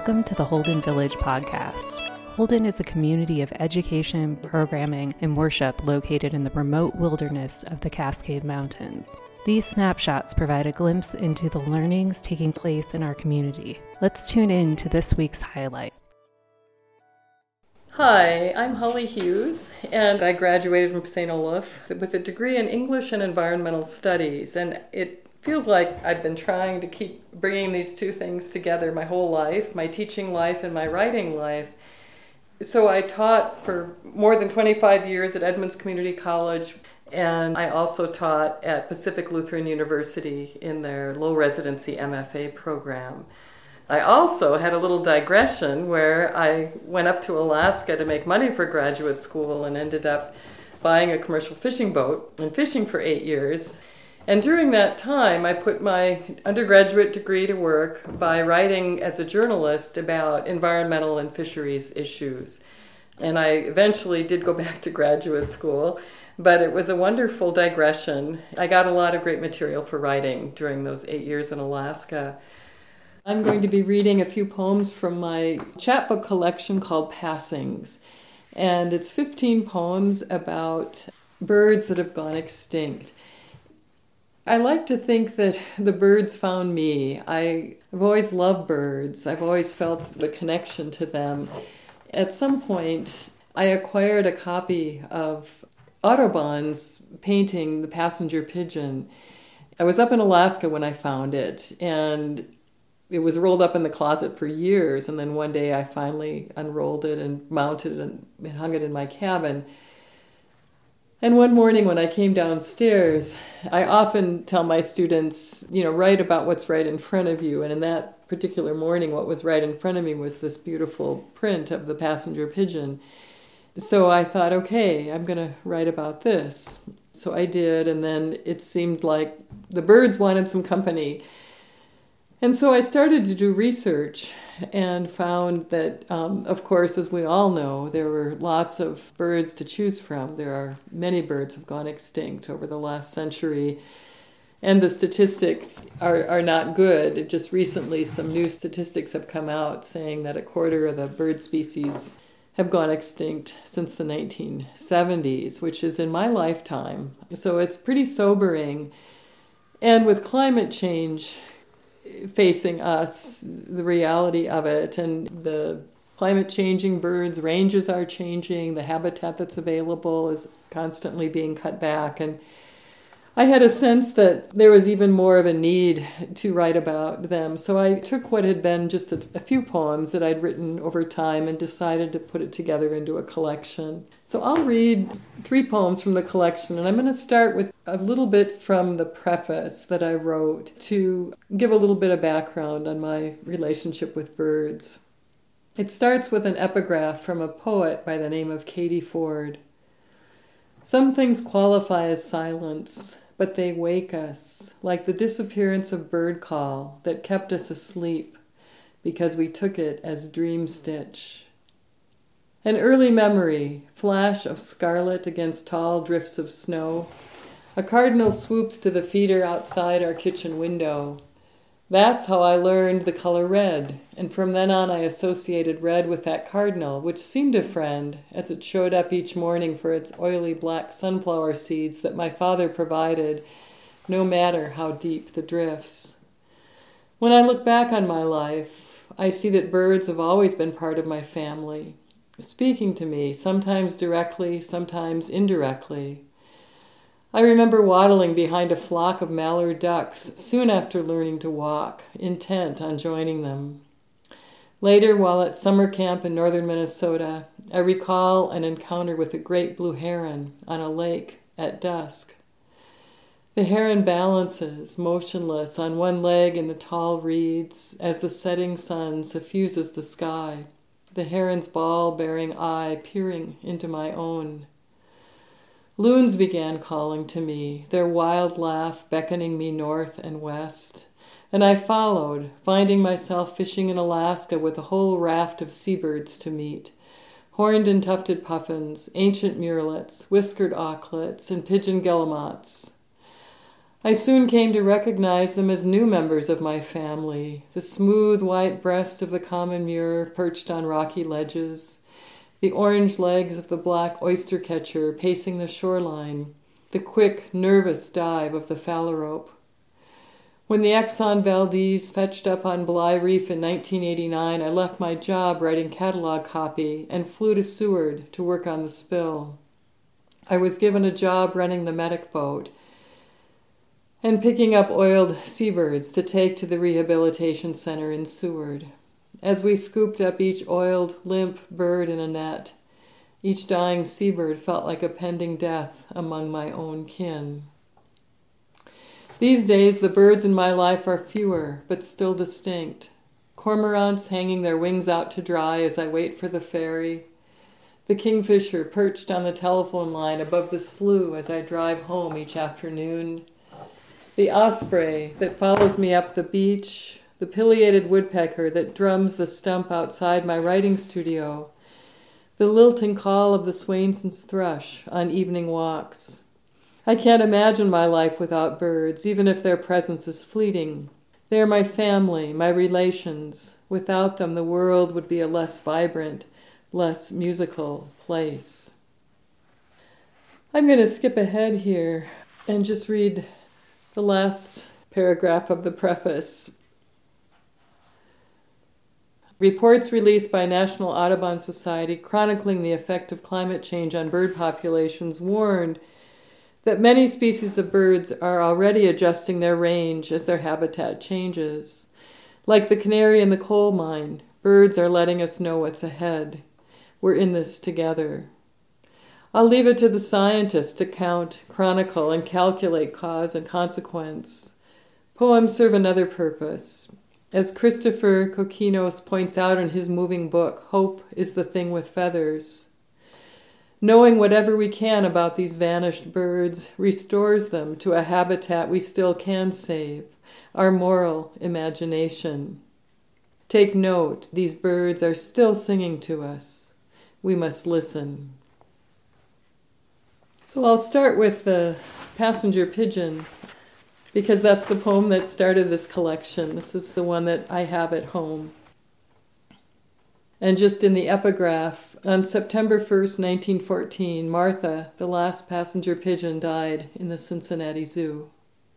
Welcome to the Holden Village podcast. Holden is a community of education, programming, and worship located in the remote wilderness of the Cascade Mountains. These snapshots provide a glimpse into the learnings taking place in our community. Let's tune in to this week's highlight. Hi, I'm Holly Hughes, and I graduated from St. Olaf with a degree in English and Environmental Studies, and it feels like I've been trying to keep bringing these two things together my whole life, my teaching life and my writing life. So I taught for more than 25 years at Edmonds Community College, and I also taught at Pacific Lutheran University in their low residency MFA program. I also had a little digression where I went up to Alaska to make money for graduate school and ended up buying a commercial fishing boat and fishing for 8 years. And during that time, I put my undergraduate degree to work by writing as a journalist about environmental and fisheries issues. And I eventually did go back to graduate school, but it was a wonderful digression. I got a lot of great material for writing during those 8 years in Alaska. I'm going to be reading a few poems from my chapbook collection called Passings. And it's 15 poems about birds that have gone extinct. I like to think that the birds found me. I've always loved birds. I've always felt the connection to them. At some point, I acquired a copy of Audubon's painting, The Passenger Pigeon. I was up in Alaska when I found it, and it was rolled up in the closet for years, and then one day I finally unrolled it and mounted it and hung it in my cabin. And one morning when I came downstairs, I often tell my students, write about what's right in front of you. And in that particular morning, what was right in front of me was this beautiful print of the passenger pigeon. So I thought, okay, I'm going to write about this. So I did, and then it seemed like the birds wanted some company. And so I started to do research and found that, of course, as we all know, there were lots of birds to choose from. Many birds have gone extinct over the last century, and the statistics are not good. Just recently, some new statistics have come out saying that a quarter of the bird species have gone extinct since the 1970s, which is in my lifetime. So it's pretty sobering. And with climate change facing us, the reality of it, and the climate changing birds, ranges are changing, the habitat that's available is constantly being cut back, and I had a sense that there was even more of a need to write about them. So I took what had been just a few poems that I'd written over time and decided to put it together into a collection. So I'll read 3 poems from the collection, and I'm going to start with a little bit from the preface that I wrote to give a little bit of background on my relationship with birds. It starts with an epigraph from a poet by the name of Katie Ford. Some things qualify as silence, but they wake us, like the disappearance of bird call that kept us asleep because we took it as dream stitch. An early memory, flash of scarlet against tall drifts of snow. A cardinal swoops to the feeder outside our kitchen window. That's how I learned the color red, and from then on I associated red with that cardinal, which seemed a friend, as it showed up each morning for its oily black sunflower seeds that my father provided, no matter how deep the drifts. When I look back on my life, I see that birds have always been part of my family, speaking to me, sometimes directly, sometimes indirectly. I remember waddling behind a flock of mallard ducks soon after learning to walk, intent on joining them. Later, while at summer camp in northern Minnesota, I recall an encounter with a great blue heron on a lake at dusk. The heron balances, motionless, on one leg in the tall reeds as the setting sun suffuses the sky, the heron's ball-bearing eye peering into my own. Loons began calling to me, their wild laugh beckoning me north and west, and I followed, finding myself fishing in Alaska with a whole raft of seabirds to meet, horned and tufted puffins, ancient murrelets, whiskered auklets, and pigeon guillemots. I soon came to recognize them as new members of my family, the smooth white breast of the common murre perched on rocky ledges, the orange legs of the black oyster catcher pacing the shoreline, the quick, nervous dive of the phalarope. When the Exxon Valdez fetched up on Bligh Reef in 1989, I left my job writing catalog copy and flew to Seward to work on the spill. I was given a job running the medic boat and picking up oiled seabirds to take to the rehabilitation center in Seward. As we scooped up each oiled, limp bird in a net, each dying seabird felt like a pending death among my own kin. These days, the birds in my life are fewer, but still distinct. Cormorants hanging their wings out to dry as I wait for the ferry. The kingfisher perched on the telephone line above the slough as I drive home each afternoon. The osprey that follows me up the beach. The pileated woodpecker that drums the stump outside my writing studio. The lilting call of the Swainson's thrush on evening walks. I can't imagine my life without birds, even if their presence is fleeting. They are my family, my relations. Without them, the world would be a less vibrant, less musical place. I'm going to skip ahead here and just read the last paragraph of the preface. Reports released by National Audubon Society chronicling the effect of climate change on bird populations warned that many species of birds are already adjusting their range as their habitat changes. Like the canary in the coal mine, birds are letting us know what's ahead. We're in this together. I'll leave it to the scientists to count, chronicle, and calculate cause and consequence. Poems serve another purpose. As Christopher Kokinos points out in his moving book, Hope is the Thing with Feathers. Knowing whatever we can about these vanished birds restores them to a habitat we still can save, our moral imagination. Take note, these birds are still singing to us. We must listen. So I'll start with the passenger pigeon, because that's the poem that started this collection. This is the one that I have at home. And just in the epigraph, on September 1st, 1914, Martha, the last passenger pigeon, died in the Cincinnati Zoo.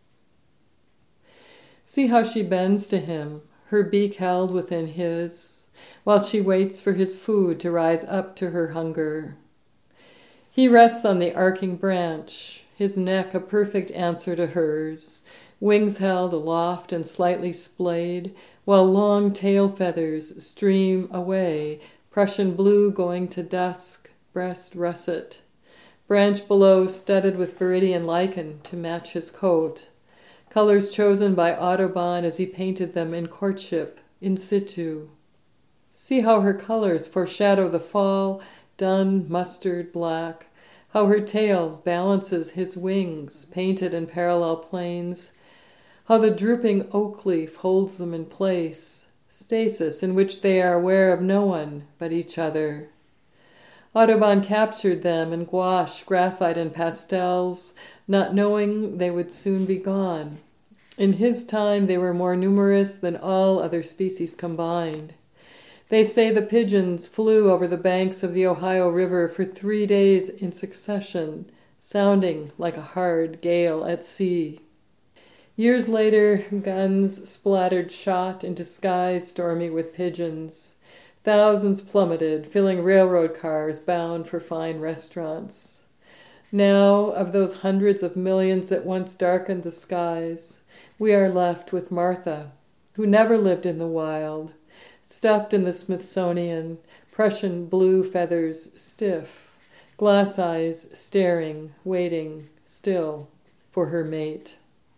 See how she bends to him, her beak held within his, while she waits for his food to rise up to her hunger. He rests on the arcing branch, his neck a perfect answer to hers, wings held aloft and slightly splayed, while long tail feathers stream away, Prussian blue going to dusk, breast russet, branch below studded with viridian lichen to match his coat, colors chosen by Audubon as he painted them in courtship, in situ. See how her colors foreshadow the fall, dun mustard black, how her tail balances his wings, painted in parallel planes, how the drooping oak leaf holds them in place, stasis in which they are aware of no one but each other. Audubon captured them in gouache, graphite, and pastels, not knowing they would soon be gone. In his time, they were more numerous than all other species combined. They say the pigeons flew over the banks of the Ohio River for 3 days in succession, sounding like a hard gale at sea. Years later, guns splattered shot into skies stormy with pigeons. Thousands plummeted, filling railroad cars bound for fine restaurants. Now, of those hundreds of millions that once darkened the skies, we are left with Martha, who never lived in the wild, stuffed in the Smithsonian, Prussian blue feathers stiff, glass eyes staring, waiting, still, for her mate.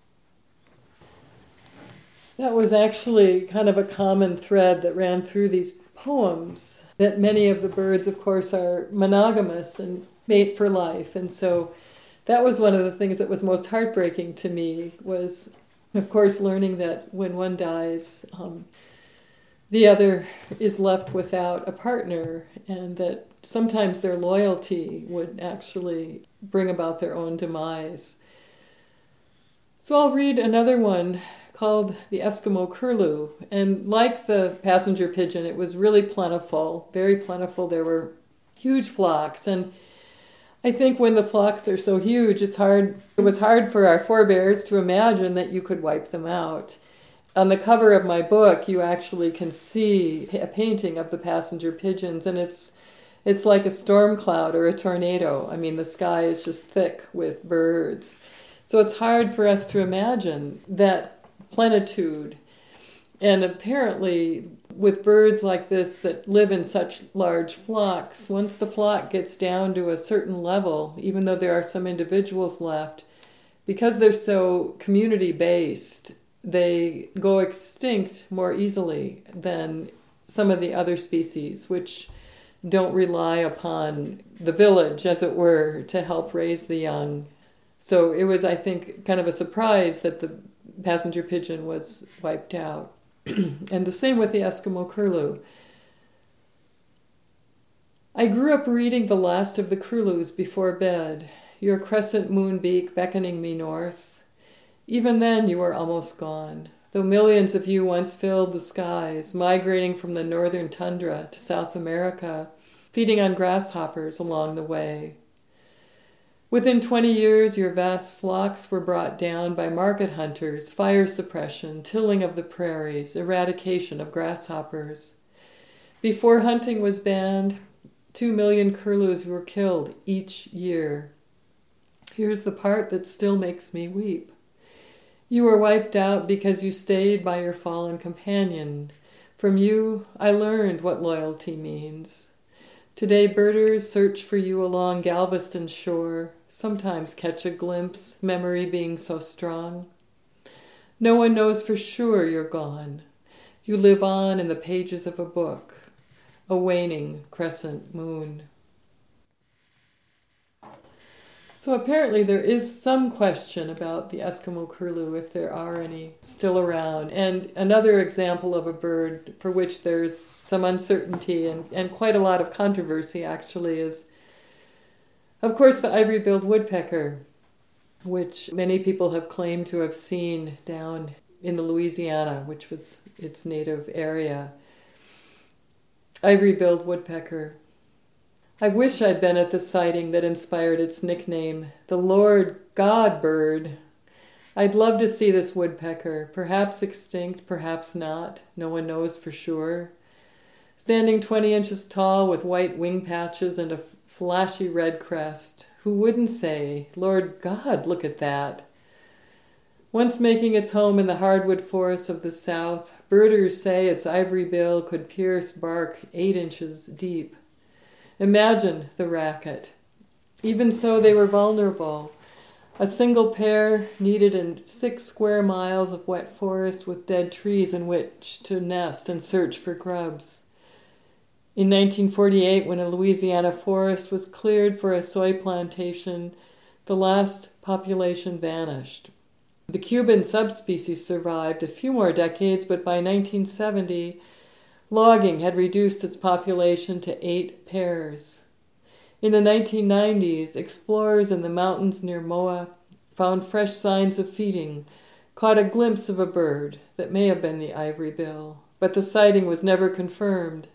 That was actually kind of a common thread that ran through these poems, that many of the birds, of course, are monogamous and mate for life. And so that was one of the things that was most heartbreaking to me, was, of course, learning that when one dies, the other is left without a partner, and that sometimes their loyalty would actually bring about their own demise. So I'll read another one called the Eskimo curlew. And like the passenger pigeon, it was really plentiful, very plentiful. There were huge flocks. And I think when the flocks are so huge, it was hard for our forebears to imagine that you could wipe them out. On the cover of my book, you actually can see a painting of the passenger pigeons, and it's like a storm cloud or a tornado. I mean, the sky is just thick with birds. So it's hard for us to imagine that plenitude. And apparently, with birds like this that live in such large flocks, once the flock gets down to a certain level, even though there are some individuals left, because they're so community-based, they go extinct more easily than some of the other species, which don't rely upon the village, as it were, to help raise the young. So it was, I think, kind of a surprise that the passenger pigeon was wiped out. And the same with the Eskimo curlew. I grew up reading the last of the curlews before bed, your crescent moon beak beckoning me north. Even then you were almost gone, though millions of you once filled the skies, migrating from the northern tundra to South America, feeding on grasshoppers along the way. Within 20 years, your vast flocks were brought down by market hunters, fire suppression, tilling of the prairies, eradication of grasshoppers. Before hunting was banned, 2 million curlews were killed each year. Here's the part that still makes me weep. You were wiped out because you stayed by your fallen companion. From you, I learned what loyalty means. Today, birders search for you along Galveston shore, sometimes catch a glimpse, memory being so strong. No one knows for sure you're gone. You live on in the pages of a book, a waning crescent moon. So apparently there is some question about the Eskimo curlew, if there are any still around. And another example of a bird for which there's some uncertainty and quite a lot of controversy actually is, of course, the ivory-billed woodpecker, which many people have claimed to have seen down in the Louisiana, which was its native area. Ivory-billed woodpecker. I wish I'd been at the sighting that inspired its nickname, the Lord God bird. I'd love to see this woodpecker, perhaps extinct, perhaps not, no one knows for sure. Standing 20 inches tall with white wing patches and a flashy red crest. Who wouldn't say, Lord God, look at that? Once making its home in the hardwood forests of the South, birders say its ivory bill could pierce bark 8 inches deep. Imagine the racket. Even so, they were vulnerable. A single pair needed in 6 square miles of wet forest with dead trees in which to nest and search for grubs. In 1948, when a Louisiana forest was cleared for a soy plantation, the last population vanished. The Cuban subspecies survived a few more decades, but by 1970, logging had reduced its population to 8 pairs. In the 1990s, explorers in the mountains near Moa found fresh signs of feeding, caught a glimpse of a bird that may have been the ivory bill, but the sighting was never confirmed.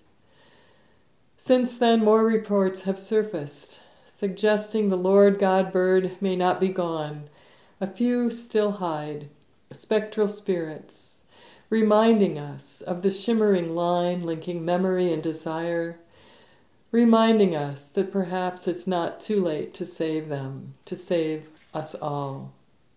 Since then, more reports have surfaced, suggesting the Lord God bird may not be gone. A few still hide, spectral spirits, reminding us of the shimmering line linking memory and desire, reminding us that perhaps it's not too late to save them, to save us all.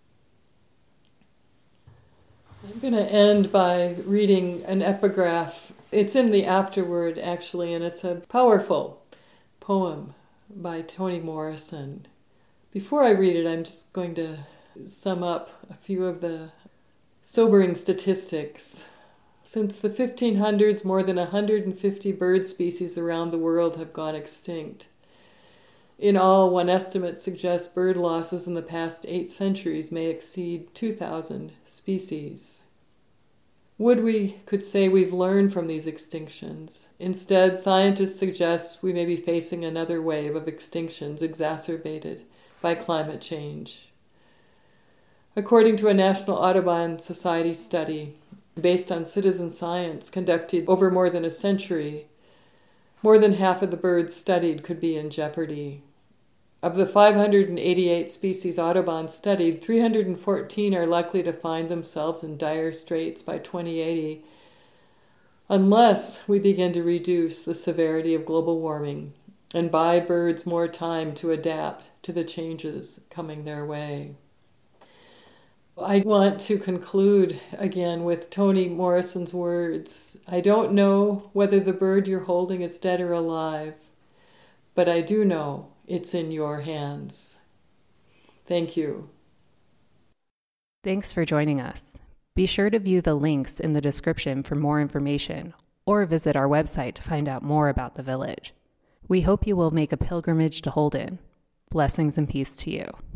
I'm going to end by reading an epigraph. It's in the afterword, actually, and it's a powerful poem by Toni Morrison. Before I read it, I'm just going to sum up a few of the sobering statistics. Since the 1500s, more than 150 bird species around the world have gone extinct. In all, one estimate suggests bird losses in the past 8 centuries may exceed 2,000 species. Would we could say we've learned from these extinctions. Instead, scientists suggest we may be facing another wave of extinctions exacerbated by climate change. According to a National Audubon Society study based on citizen science conducted over more than a century, more than half of the birds studied could be in jeopardy. Of the 588 species Audubon studied, 314 are likely to find themselves in dire straits by 2080 unless we begin to reduce the severity of global warming and buy birds more time to adapt to the changes coming their way. I want to conclude again with Toni Morrison's words. I don't know whether the bird you're holding is dead or alive, but I do know it's in your hands. Thank you. Thanks for joining us. Be sure to view the links in the description for more information, or visit our website to find out more about the village. We hope you will make a pilgrimage to Holden. Blessings and peace to you.